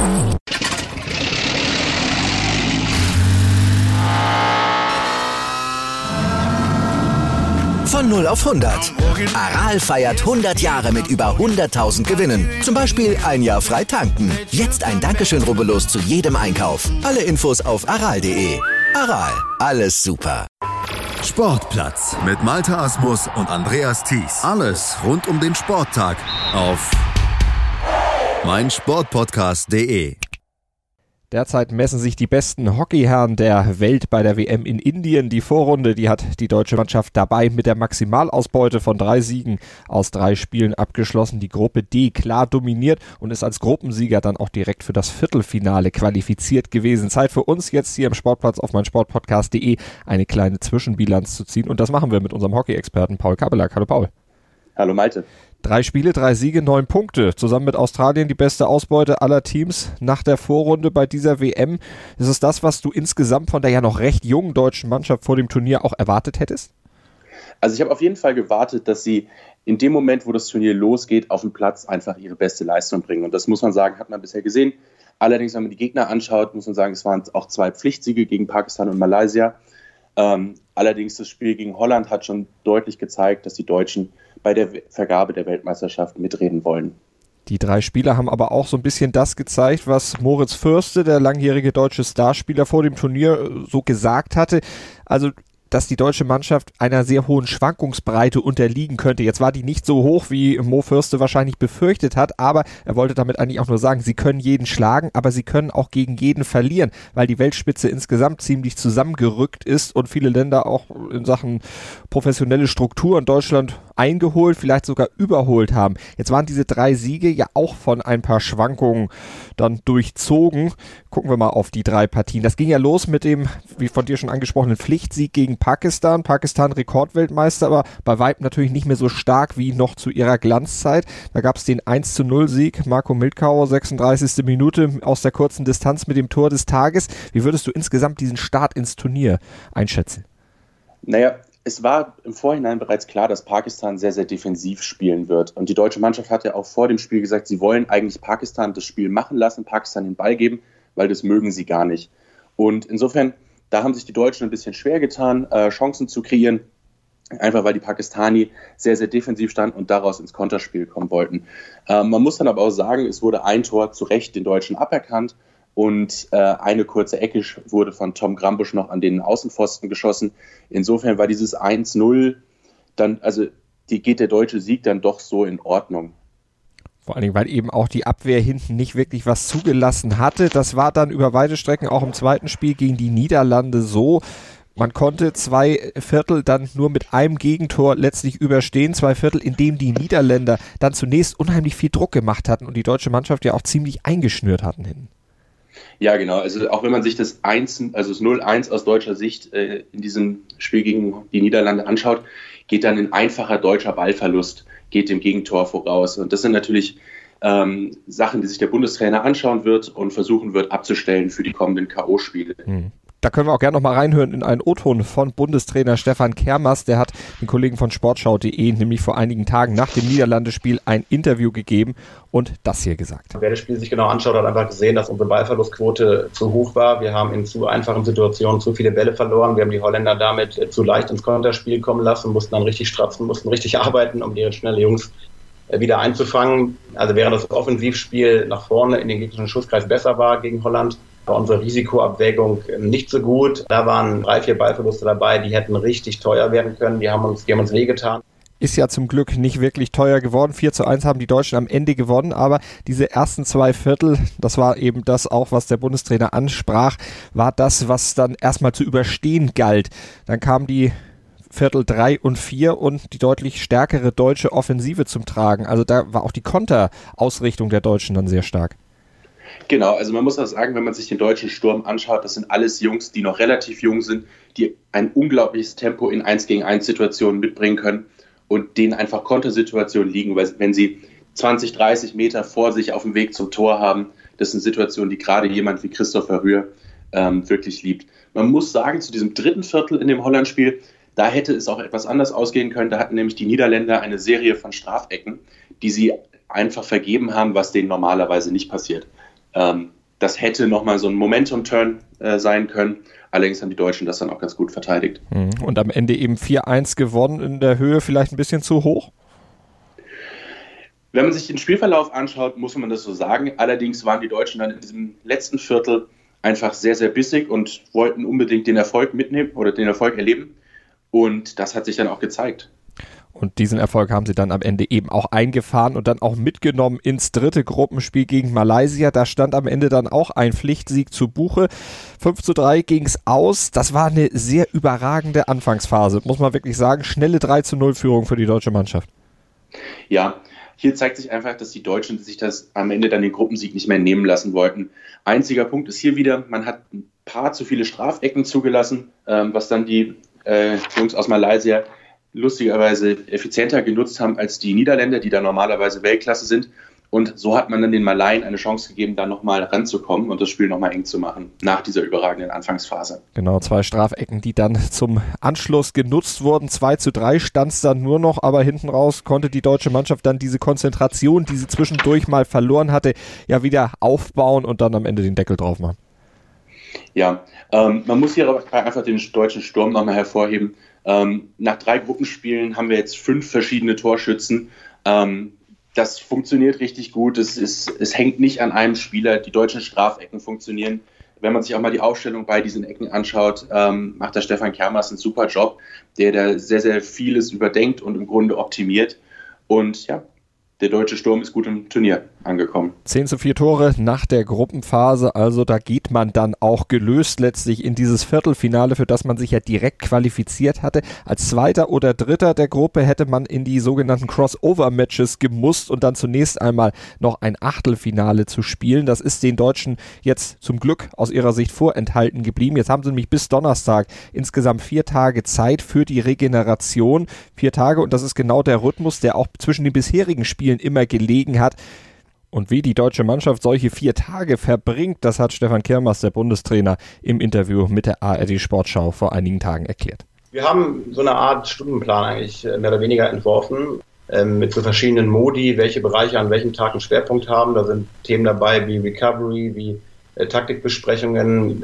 Von 0 auf 100. Aral feiert 100 Jahre mit über 100.000 Gewinnen. Zum Beispiel ein Jahr frei tanken. Jetzt ein Dankeschön, rubbellos zu jedem Einkauf. Alle Infos auf aral.de. Aral, alles super. Sportplatz mit Malte Asmus und Andreas Thies. Alles rund um den Sporttag auf meinsportpodcast.de. Derzeit messen sich die besten Hockeyherren der Welt bei der WM in Indien. Die Vorrunde, die hat die deutsche Mannschaft dabei mit der Maximalausbeute von 3 Siegen aus 3 Spielen abgeschlossen. Die Gruppe D klar dominiert und ist als Gruppensieger dann auch direkt für das Viertelfinale qualifiziert gewesen. Zeit für uns jetzt hier im Sportplatz auf meinsportpodcast.de eine kleine Zwischenbilanz zu ziehen. Und das machen wir mit unserem Hockey-Experten Paul Kabelak. Hallo Paul. Hallo Malte. 3 Spiele, 3 Siege, 9 Punkte. Zusammen mit Australien die beste Ausbeute aller Teams nach der Vorrunde bei dieser WM. Ist es das, was du insgesamt von der ja noch recht jungen deutschen Mannschaft vor dem Turnier auch erwartet hättest? Also ich habe auf jeden Fall gewartet, dass sie in dem Moment, wo das Turnier losgeht, auf dem Platz einfach ihre beste Leistung bringen. Und das muss man sagen, hat man bisher gesehen. Allerdings, wenn man die Gegner anschaut, muss man sagen, es waren auch 2 Pflichtsiege gegen Pakistan und Malaysia. Allerdings das Spiel gegen Holland hat schon deutlich gezeigt, dass die Deutschen bei der Vergabe der Weltmeisterschaft mitreden wollen. Die 3 Spieler haben aber auch so ein bisschen das gezeigt, was Moritz Fürste, der langjährige deutsche Starspieler, vor dem Turnier so gesagt hatte. Also, dass die deutsche Mannschaft einer sehr hohen Schwankungsbreite unterliegen könnte. Jetzt war die nicht so hoch, wie Mo Fürste wahrscheinlich befürchtet hat, aber er wollte damit eigentlich auch nur sagen, sie können jeden schlagen, aber sie können auch gegen jeden verlieren, weil die Weltspitze insgesamt ziemlich zusammengerückt ist und viele Länder auch in Sachen professionelle Struktur in Deutschland eingeholt, vielleicht sogar überholt haben. Jetzt waren diese 3 Siege ja auch von ein paar Schwankungen dann durchzogen. Gucken wir mal auf die 3 Partien. Das ging ja los mit dem, wie von dir schon angesprochenen, Pflichtsieg gegen Pakistan. Pakistan Rekordweltmeister, aber bei weitem natürlich nicht mehr so stark wie noch zu ihrer Glanzzeit. Da gab es den 1:0-Sieg. Marco Milkau, 36. Minute aus der kurzen Distanz mit dem Tor des Tages. Wie würdest du insgesamt diesen Start ins Turnier einschätzen? Naja, es war im Vorhinein bereits klar, dass Pakistan sehr, sehr defensiv spielen wird. Und die deutsche Mannschaft hat ja auch vor dem Spiel gesagt, sie wollen eigentlich Pakistan das Spiel machen lassen, Pakistan den Ball geben, weil das mögen sie gar nicht. Und insofern, da haben sich die Deutschen ein bisschen schwer getan, Chancen zu kreieren, einfach weil die Pakistani sehr, sehr defensiv standen und daraus ins Konterspiel kommen wollten. Man muss dann aber auch sagen, es wurde ein Tor zu Recht den Deutschen aberkannt und eine kurze Ecke wurde von Tom Grambusch noch an den Außenpfosten geschossen. Insofern war dieses 1:0 dann, also geht der deutsche Sieg dann doch so in Ordnung. Vor allen Dingen, weil eben auch die Abwehr hinten nicht wirklich was zugelassen hatte. Das war dann über weite Strecken auch im zweiten Spiel gegen die Niederlande so. Man konnte 2 Viertel dann nur mit einem Gegentor letztlich überstehen. 2 Viertel, in dem die Niederländer dann zunächst unheimlich viel Druck gemacht hatten und die deutsche Mannschaft ja auch ziemlich eingeschnürt hatten hinten. Ja, genau. Also auch wenn man sich das 0:1 aus deutscher Sicht in diesem Spiel gegen die Niederlande anschaut, geht dann ein einfacher deutscher Ballverlust, geht dem Gegentor voraus. Und das sind natürlich Sachen, die sich der Bundestrainer anschauen wird und versuchen wird abzustellen für die kommenden K.O.-Spiele. Da können wir auch gerne noch mal reinhören in einen O-Ton von Bundestrainer Stefan Kermas. Der hat den Kollegen von sportschau.de nämlich vor einigen Tagen nach dem Niederlande-Spiel ein Interview gegeben und das hier gesagt. Wer das Spiel sich genau anschaut, hat einfach gesehen, dass unsere Ballverlustquote zu hoch war. Wir haben in zu einfachen Situationen zu viele Bälle verloren. Wir haben die Holländer damit zu leicht ins Konterspiel kommen lassen, mussten dann richtig stratzen, mussten richtig arbeiten, um die schnelle Jungs wieder einzufangen. Also während das Offensivspiel nach vorne in den gegnerischen Schusskreis besser war gegen Holland, war unsere Risikoabwägung nicht so gut. Da waren 3-4 Ballverluste dabei, die hätten richtig teuer werden können. Die haben uns wehgetan. Ist ja zum Glück nicht wirklich teuer geworden. 4:1 haben die Deutschen am Ende gewonnen, aber diese ersten 2 Viertel, das war eben das auch, was der Bundestrainer ansprach, war das, was dann erstmal zu überstehen galt. Dann kamen die Viertel 3 und 4 und die deutlich stärkere deutsche Offensive zum Tragen. Also da war auch die Konterausrichtung der Deutschen dann sehr stark. Genau, also man muss auch sagen, wenn man sich den deutschen Sturm anschaut, das sind alles Jungs, die noch relativ jung sind, die ein unglaubliches Tempo in 1-gegen-1 Situationen mitbringen können und denen einfach Kontersituationen liegen, weil wenn sie 20, 30 Meter vor sich auf dem Weg zum Tor haben, das sind Situationen, die gerade jemand wie Christopher Rühr wirklich liebt. Man muss sagen, zu diesem dritten Viertel in dem Holland-Spiel, da hätte es auch etwas anders ausgehen können. Da hatten nämlich die Niederländer eine Serie von Strafecken, die sie einfach vergeben haben, was denen normalerweise nicht passiert. Das hätte nochmal so ein Momentum-Turn sein können. Allerdings haben die Deutschen das dann auch ganz gut verteidigt. Und am Ende eben 4-1 gewonnen, in der Höhe vielleicht ein bisschen zu hoch? Wenn man sich den Spielverlauf anschaut, muss man das so sagen. Allerdings waren die Deutschen dann in diesem letzten Viertel einfach sehr, sehr bissig und wollten unbedingt den Erfolg mitnehmen oder den Erfolg erleben. Und das hat sich dann auch gezeigt. Und diesen Erfolg haben sie dann am Ende eben auch eingefahren und dann auch mitgenommen ins dritte Gruppenspiel gegen Malaysia. Da stand am Ende dann auch ein Pflichtsieg zu Buche. 5-3 ging es aus. Das war eine sehr überragende Anfangsphase, muss man wirklich sagen. Schnelle 3-0-Führung für die deutsche Mannschaft. Ja, hier zeigt sich einfach, dass die Deutschen sich das am Ende dann den Gruppensieg nicht mehr nehmen lassen wollten. Einziger Punkt ist hier wieder, man hat ein paar zu viele Strafecken zugelassen, was dann die Jungs aus Malaysia lustigerweise effizienter genutzt haben als die Niederländer, die da normalerweise Weltklasse sind. Und so hat man dann den Malaien eine Chance gegeben, da nochmal ranzukommen und das Spiel nochmal eng zu machen, nach dieser überragenden Anfangsphase. Genau, 2 Strafecken, die dann zum Anschluss genutzt wurden. 2-3 stand es dann nur noch, aber hinten raus konnte die deutsche Mannschaft dann diese Konzentration, die sie zwischendurch mal verloren hatte, ja wieder aufbauen und dann am Ende den Deckel drauf machen. Ja, man muss hier aber einfach den deutschen Sturm nochmal hervorheben. Nach 3 Gruppenspielen haben wir jetzt 5 verschiedene Torschützen. Das funktioniert richtig gut. Es hängt nicht an einem Spieler. Die deutschen Strafecken funktionieren. Wenn man sich auch mal die Aufstellung bei diesen Ecken anschaut, macht der Stefan Kermas einen super Job, der da sehr, sehr vieles überdenkt und im Grunde optimiert. Und ja, der deutsche Sturm ist gut im Turnier angekommen. 10-4 Tore nach der Gruppenphase, also da geht man dann auch gelöst letztlich in dieses Viertelfinale, für das man sich ja direkt qualifiziert hatte. Als Zweiter oder Dritter der Gruppe hätte man in die sogenannten Crossover-Matches gemusst und dann zunächst einmal noch ein Achtelfinale zu spielen. Das ist den Deutschen jetzt zum Glück aus ihrer Sicht vorenthalten geblieben. Jetzt haben sie nämlich bis Donnerstag insgesamt 4 Tage Zeit für die Regeneration. 4 Tage, und das ist genau der Rhythmus, der auch zwischen den bisherigen Spielen immer gelegen hat. Und wie die deutsche Mannschaft solche 4 Tage verbringt, das hat Stefan Kermas, der Bundestrainer, im Interview mit der ARD Sportschau vor einigen Tagen erklärt. Wir haben so eine Art Stundenplan eigentlich mehr oder weniger entworfen, mit so verschiedenen Modi, welche Bereiche an welchem Tag einen Schwerpunkt haben. Da sind Themen dabei wie Recovery, wie Taktikbesprechungen,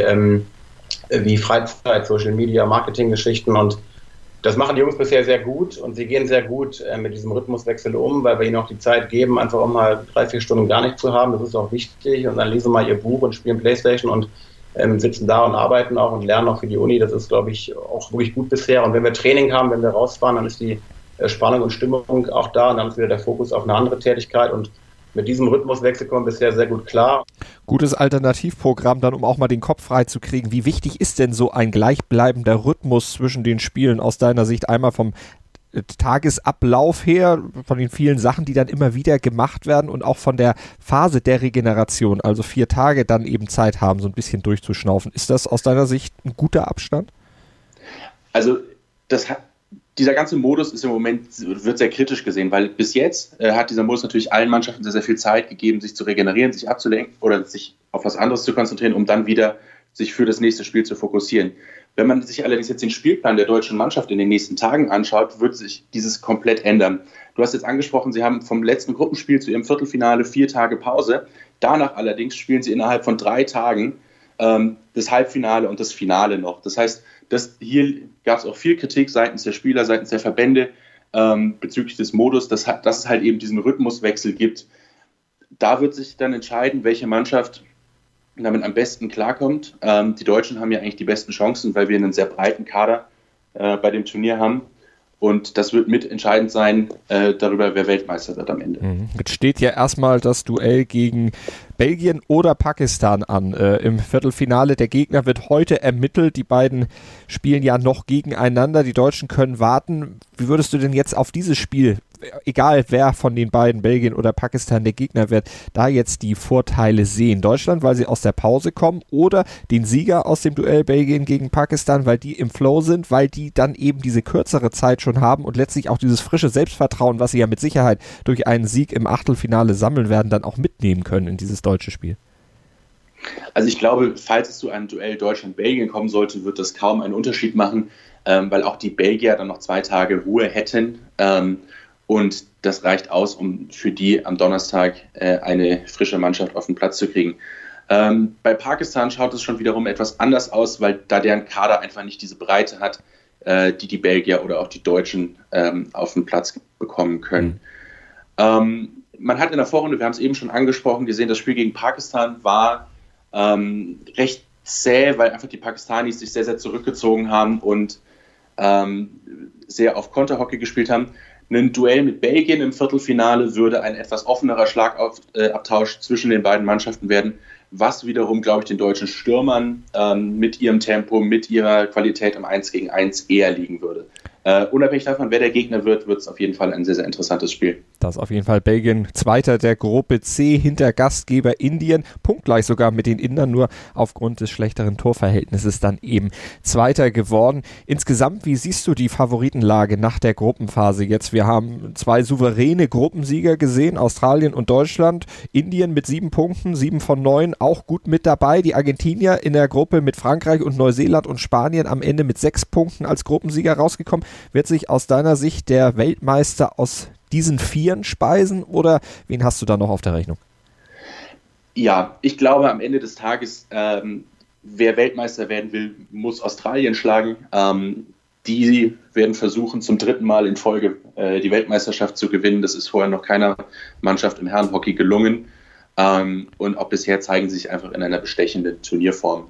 wie Freizeit, Social Media, Marketinggeschichten, und das machen die Jungs bisher sehr gut und sie gehen sehr gut mit diesem Rhythmuswechsel um, weil wir ihnen auch die Zeit geben, einfach auch mal 3-4 Stunden gar nichts zu haben. Das ist auch wichtig, und dann lesen sie mal ihr Buch und spielen Playstation und sitzen da und arbeiten auch und lernen auch für die Uni. Das ist, glaube ich, auch wirklich gut bisher. Und wenn wir Training haben, wenn wir rausfahren, dann ist die Spannung und Stimmung auch da und dann ist wieder der Fokus auf eine andere Tätigkeit, und mit diesem Rhythmuswechsel kommen wir bisher sehr gut klar. Gutes Alternativprogramm dann, um auch mal den Kopf frei zu kriegen. Wie wichtig ist denn so ein gleichbleibender Rhythmus zwischen den Spielen aus deiner Sicht? Einmal vom Tagesablauf her, von den vielen Sachen, die dann immer wieder gemacht werden, und auch von der Phase der Regeneration, also 4 Tage dann eben Zeit haben, so ein bisschen durchzuschnaufen. Ist das aus deiner Sicht ein guter Abstand? Also dieser ganze Modus ist im Moment, wird sehr kritisch gesehen, weil bis jetzt hat dieser Modus natürlich allen Mannschaften sehr, sehr viel Zeit gegeben, sich zu regenerieren, sich abzulenken oder sich auf was anderes zu konzentrieren, um dann wieder sich für das nächste Spiel zu fokussieren. Wenn man sich allerdings jetzt den Spielplan der deutschen Mannschaft in den nächsten Tagen anschaut, wird sich dieses komplett ändern. Du hast jetzt angesprochen, sie haben vom letzten Gruppenspiel zu ihrem Viertelfinale 4 Tage Pause. Danach allerdings spielen sie innerhalb von 3 Tagen das Halbfinale und das Finale noch. Das heißt, hier gab es auch viel Kritik seitens der Spieler, seitens der Verbände bezüglich des Modus, dass es halt eben diesen Rhythmuswechsel gibt. Da wird sich dann entscheiden, welche Mannschaft damit am besten klarkommt. Die Deutschen haben ja eigentlich die besten Chancen, weil wir einen sehr breiten Kader bei dem Turnier haben. Und das wird mitentscheidend sein darüber, wer Weltmeister wird am Ende. Jetzt steht ja erstmal das Duell gegen Belgien oder Pakistan an. Im Viertelfinale, der Gegner wird heute ermittelt. Die beiden spielen ja noch gegeneinander. Die Deutschen können warten. Wie würdest du denn jetzt auf dieses Spiel, egal wer von den beiden, Belgien oder Pakistan, der Gegner wird, da jetzt die Vorteile sehen? Deutschland, weil sie aus der Pause kommen, oder den Sieger aus dem Duell Belgien gegen Pakistan, weil die im Flow sind, weil die dann eben diese kürzere Zeit schon haben und letztlich auch dieses frische Selbstvertrauen, was sie ja mit Sicherheit durch einen Sieg im Achtelfinale sammeln werden, dann auch mitnehmen können in dieses deutsche Spiel? Also ich glaube, falls es zu einem Duell Deutschland-Belgien kommen sollte, wird das kaum einen Unterschied machen, weil auch die Belgier dann noch 2 Tage Ruhe hätten. Und das reicht aus, um für die am Donnerstag eine frische Mannschaft auf den Platz zu kriegen. Bei Pakistan schaut es schon wiederum etwas anders aus, weil da deren Kader einfach nicht diese Breite hat, die Belgier oder auch die Deutschen auf den Platz bekommen können. Man hat in der Vorrunde, wir haben es eben schon angesprochen, gesehen, das Spiel gegen Pakistan war recht zäh, weil einfach die Pakistanis sich sehr, sehr zurückgezogen haben und sehr auf Konterhockey gespielt haben. Ein Duell mit Belgien im Viertelfinale würde ein etwas offenerer Schlagabtausch zwischen den beiden Mannschaften werden, was wiederum, glaube ich, den deutschen Stürmern mit ihrem Tempo, mit ihrer Qualität im 1 gegen 1 eher liegen würde. Unabhängig davon, wer der Gegner wird, wird es auf jeden Fall ein sehr, sehr interessantes Spiel. Das auf jeden Fall Belgien, Zweiter der Gruppe C hinter Gastgeber Indien, punktgleich sogar mit den Indern, nur aufgrund des schlechteren Torverhältnisses dann eben Zweiter geworden. Insgesamt, wie siehst du die Favoritenlage nach der Gruppenphase jetzt? Wir haben 2 souveräne Gruppensieger gesehen, Australien und Deutschland. Indien mit 7 Punkten, 7 von 9, auch gut mit dabei. Die Argentinier in der Gruppe mit Frankreich und Neuseeland und Spanien am Ende mit 6 Punkten als Gruppensieger rausgekommen. Wird sich aus deiner Sicht der Weltmeister aus diesen 4 speisen oder wen hast du da noch auf der Rechnung? Ja, ich glaube am Ende des Tages, wer Weltmeister werden will, muss Australien schlagen. Die werden versuchen, zum 3. Mal in Folge die Weltmeisterschaft zu gewinnen. Das ist vorher noch keiner Mannschaft im Herrenhockey gelungen. Und auch bisher zeigen sie sich einfach in einer bestechenden Turnierform.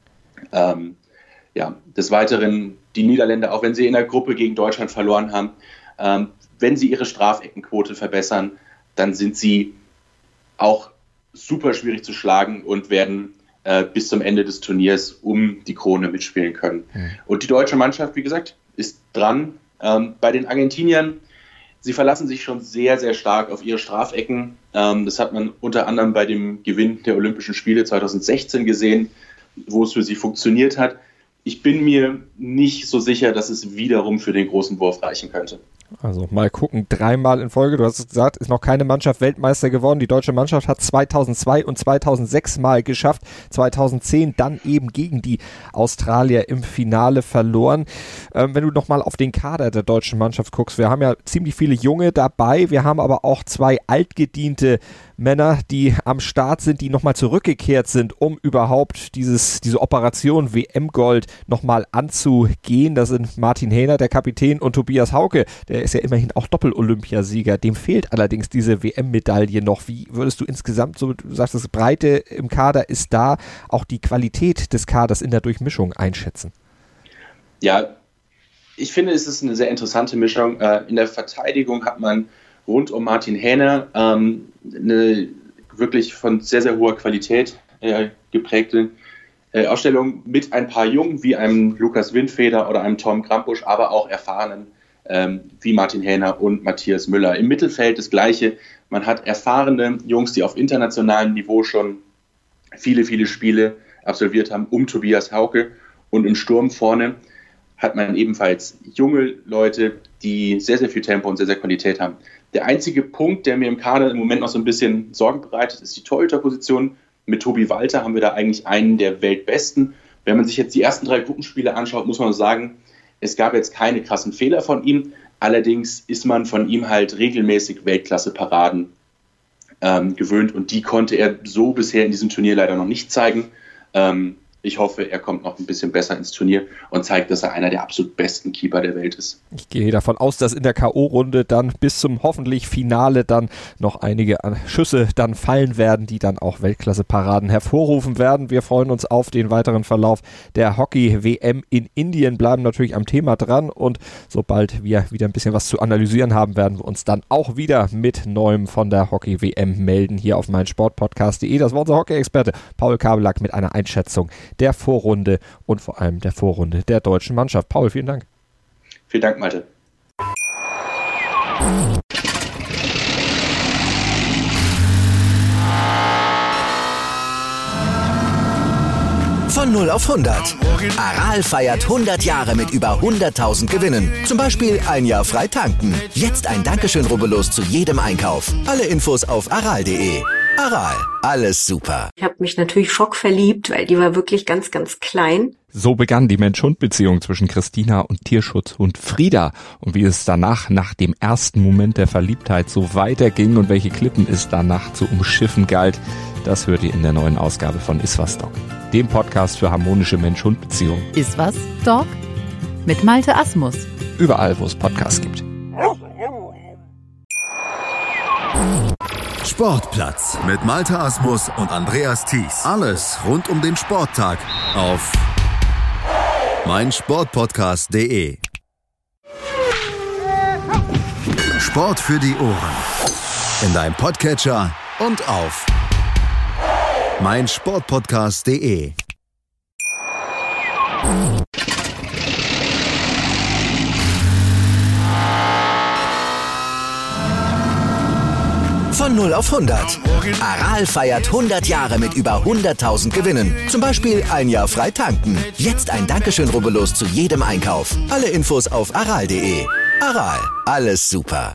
Des Weiteren die Niederländer, auch wenn sie in der Gruppe gegen Deutschland verloren haben, wenn sie ihre Strafeckenquote verbessern, dann sind sie auch super schwierig zu schlagen und werden bis zum Ende des Turniers um die Krone mitspielen können. Und die deutsche Mannschaft, wie gesagt, ist dran. Bei den Argentiniern, sie verlassen sich schon sehr, sehr stark auf ihre Strafecken. Das hat man unter anderem bei dem Gewinn der Olympischen Spiele 2016 gesehen, wo es für sie funktioniert hat. Ich bin mir nicht so sicher, dass es wiederum für den großen Wurf reichen könnte. Also mal gucken, 3 Mal in Folge, du hast es gesagt, ist noch keine Mannschaft Weltmeister geworden. Die deutsche Mannschaft hat 2002 und 2006 mal geschafft, 2010 dann eben gegen die Australier im Finale verloren. Wenn du nochmal auf den Kader der deutschen Mannschaft guckst, wir haben ja ziemlich viele Junge dabei, wir haben aber auch 2 altgediente Männer, die am Start sind, die nochmal zurückgekehrt sind, um überhaupt diese Operation WM-Gold nochmal anzugehen. Das sind Martin Hähner, der Kapitän, und Tobias Hauke, der ist ja immerhin auch Doppel-Olympiasieger. Dem fehlt allerdings diese WM-Medaille noch. Wie würdest du insgesamt, so du sagst, das Breite im Kader ist da, auch die Qualität des Kaders in der Durchmischung einschätzen? Ja, ich finde, es ist eine sehr interessante Mischung. In der Verteidigung hat man rund um Martin Hähner eine wirklich von sehr, sehr hoher Qualität geprägte Ausstellung mit ein paar Jungen wie einem Lukas Windfeder oder einem Tom Krampusch, aber auch erfahrenen wie Martin Hähner und Matthias Müller. Im Mittelfeld das Gleiche. Man hat erfahrene Jungs, die auf internationalem Niveau schon viele, viele Spiele absolviert haben, um Tobias Hauke. Und im Sturm vorne hat man ebenfalls junge Leute, die sehr, sehr viel Tempo und sehr, sehr Qualität haben. Der einzige Punkt, der mir im Kader im Moment noch so ein bisschen Sorgen bereitet, ist die Torhüterposition. Mit Tobi Walter haben wir da eigentlich einen der Weltbesten. Wenn man sich jetzt die ersten 3 Gruppenspiele anschaut, muss man sagen, es gab jetzt keine krassen Fehler von ihm. Allerdings ist man von ihm halt regelmäßig Weltklasse-Paraden gewöhnt und die konnte er so bisher in diesem Turnier leider noch nicht zeigen. Ich hoffe, er kommt noch ein bisschen besser ins Turnier und zeigt, dass er einer der absolut besten Keeper der Welt ist. Ich gehe davon aus, dass in der K.O.-Runde dann bis zum hoffentlich Finale dann noch einige Schüsse dann fallen werden, die dann auch Weltklasse-Paraden hervorrufen werden. Wir freuen uns auf den weiteren Verlauf der Hockey-WM in Indien, bleiben natürlich am Thema dran und sobald wir wieder ein bisschen was zu analysieren haben, werden wir uns dann auch wieder mit Neuem von der Hockey-WM melden hier auf meinsportpodcast.de. Das war unser Hockey-Experte Paul Kabelak mit einer Einschätzung der Vorrunde und vor allem der Vorrunde der deutschen Mannschaft. Paul, vielen Dank. Vielen Dank, Malte. Von 0 auf 100. Aral feiert 100 Jahre mit über 100.000 Gewinnen. Zum Beispiel ein Jahr frei tanken. Jetzt ein Dankeschön, rubbellos zu jedem Einkauf. Alle Infos auf aral.de. Aral, alles super. Ich habe mich natürlich schockverliebt, weil die war wirklich ganz, ganz klein. So begann die Mensch-Hund-Beziehung zwischen Christina und Tierschutzhund Frieda. Und wie es danach, nach dem ersten Moment der Verliebtheit, so weiterging und welche Klippen es danach zu umschiffen galt, das hört ihr in der neuen Ausgabe von Iswas Dog, dem Podcast für harmonische Mensch-Hund-Beziehungen. Iswas Dog mit Malte Asmus. Überall, wo es Podcasts gibt. Sportplatz mit Malte Asmus und Andreas Thies. Alles rund um den Sporttag auf meinsportpodcast.de. Sport für die Ohren. In deinem Podcatcher und auf meinsportpodcast.de. Von 0 auf 100. Aral feiert 100 Jahre mit über 100.000 Gewinnen. Zum Beispiel ein Jahr frei tanken. Jetzt ein Dankeschön, rubbellos zu jedem Einkauf. Alle Infos auf aral.de. Aral, alles super.